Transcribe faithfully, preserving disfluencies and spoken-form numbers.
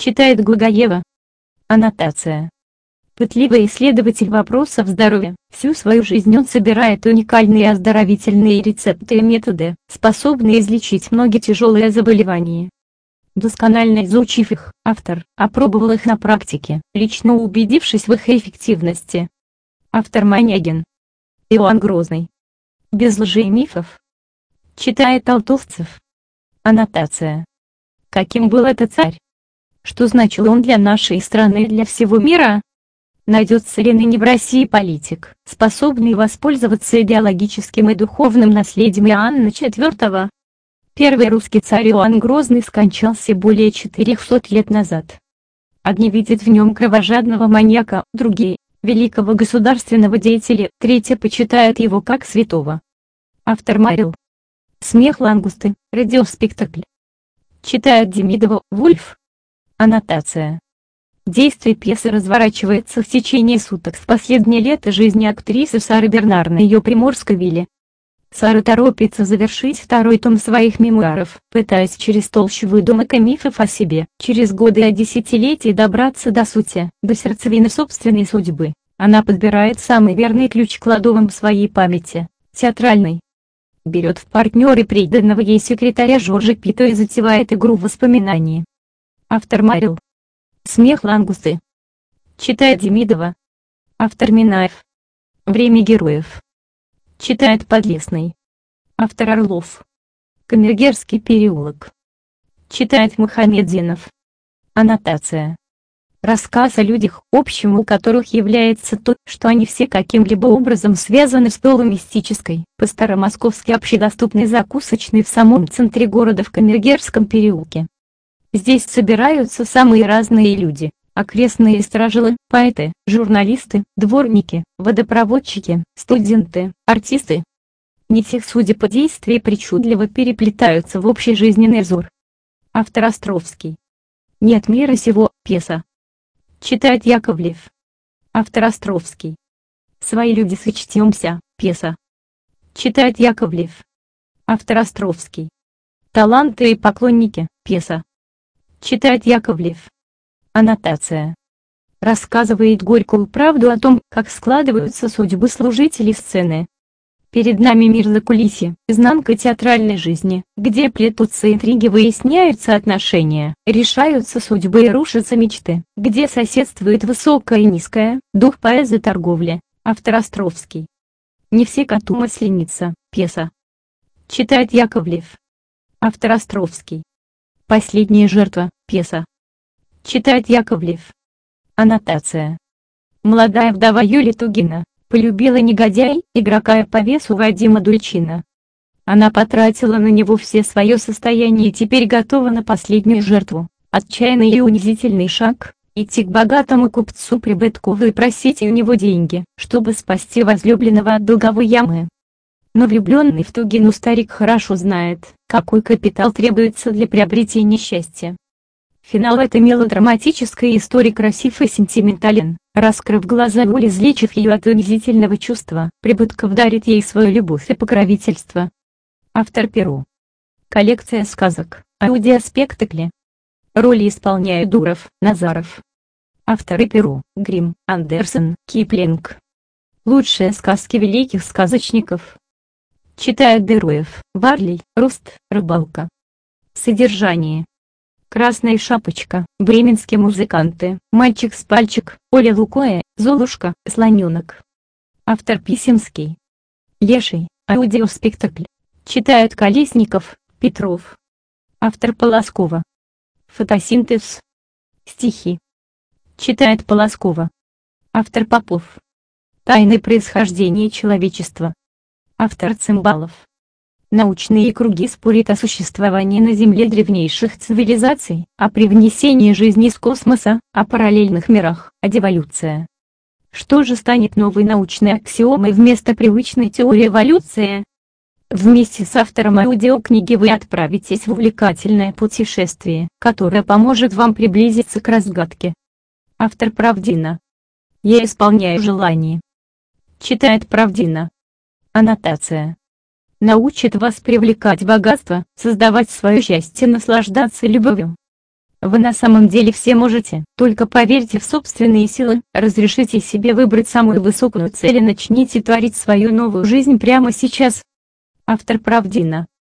Читает Глагоева. Аннотация. Пытливый исследователь вопросов здоровья, всю свою жизнь он собирает уникальные оздоровительные рецепты и методы, способные излечить многие тяжелые заболевания. Досконально изучив их, автор опробовал их на практике, лично убедившись в их эффективности. Автор Манягин. Иоанн Грозный. Без лжи и мифов. Читает Толстовцев. Аннотация. Каким был этот царь? Что значил он для нашей страны и для всего мира? Найдется ли ныне в России политик, способный воспользоваться идеологическим и духовным наследием Иоанна четвёртого? Первый русский царь Иоанн Грозный скончался более четырехсот лет назад. Одни видят в нем кровожадного маньяка, другие – великого государственного деятеля, третьи почитают его как святого. Автор Марил. Смех лангусты, радиоспектакль. Читает Демидова, Вульф. Аннотация. Действие пьесы разворачивается в течение суток с последней лета жизни актрисы Сары Бернар на ее приморской вилле. Сара торопится завершить второй том своих мемуаров, пытаясь через толщу выдумок и мифов о себе, через годы и десятилетия добраться до сути, до сердцевины собственной судьбы. Она подбирает самый верный ключ к кладовым своей памяти, театральной. Берет в партнеры приданного ей секретаря Жоржа Пита и затевает игру воспоминаний. Автор Марил. Смех лангусты. Читает Демидова. Автор Минаев. Время героев. Читает Подлесный. Автор Орлов. Камергерский переулок. Читает Мухамедзинов. Аннотация. Рассказ о людях, общим у которых является то, что они все каким-либо образом связаны с полумистической, по-старомосковски общедоступной закусочной в самом центре города в Камергерском переулке. Здесь собираются самые разные люди: окрестные стражи, поэты, журналисты, дворники, водопроводчики, студенты, артисты. Не всех судеб и действий причудливо переплетаются в общий жизненный взор. Автор Островский. Нет мира сего, пьеса. Читает Яковлев. Автор Островский. Свои люди сочтемся, пьеса. Читает Яковлев. Автор Островский. Таланты и поклонники, пьеса. Читает Яковлев. Аннотация. Рассказывает горькую правду о том, как складываются судьбы служителей сцены. Перед нами мир закулисья, изнанка театральной жизни, где плетутся интриги, выясняются отношения, решаются судьбы и рушатся мечты, где соседствует высокое и низкое, дух поэзии торговли. Автор Островский. Не все коту масленица, пьеса. Читает Яковлев. Автор Островский. Последняя жертва, пьеса. Читает Яковлев. Аннотация. Молодая вдова Юлия Тугина полюбила негодяй, игрока по весу Вадима Дульчина. Она потратила на него все свое состояние и теперь готова на последнюю жертву, отчаянный и унизительный шаг, идти к богатому купцу Прибыткову и просить у него деньги, чтобы спасти возлюбленного от долговой ямы. Но влюбленный в Тугину старик хорошо знает, какой капитал требуется для приобретения счастья. Финал этой мелодраматической истории красив и сентиментален. Раскрыв глаза Оли, излечив ее от унизительного чувства, Прибытков дарит ей свою любовь и покровительство. Автор Перу. Коллекция сказок, аудиоспектакли. Роли исполняют Дуров, Назаров. Авторы Перу: Грим, Андерсен, Киплинг. Лучшие сказки великих сказочников. Читает Деруев, Варлей, Руст, Рыбалка. Содержание. Красная шапочка, бременские музыканты, мальчик с пальчик, Оля Лукоя, Золушка, слоненок. Автор Писемский. Леший, аудиоспектакль. Читают Колесников, Петров. Автор Полоскова. Фотосинтез. Стихи. Читает Полоскова. Автор Попов. Тайны происхождения человечества. Автор Цимбалов. Научные круги спорят о существовании на Земле древнейших цивилизаций, о привнесении жизни из космоса, о параллельных мирах, о деволюции. Что же станет новой научной аксиомой вместо привычной теории эволюции? Вместе с автором аудиокниги вы отправитесь в увлекательное путешествие, которое поможет вам приблизиться к разгадке. Автор Правдина. Я исполняю желание. Читает Правдина. Аннотация. Научит вас привлекать богатство, создавать свое счастье, наслаждаться любовью. Вы на самом деле все можете. Только поверьте в собственные силы, разрешите себе выбрать самую высокую цель и начните творить свою новую жизнь прямо сейчас. Автор Правдина.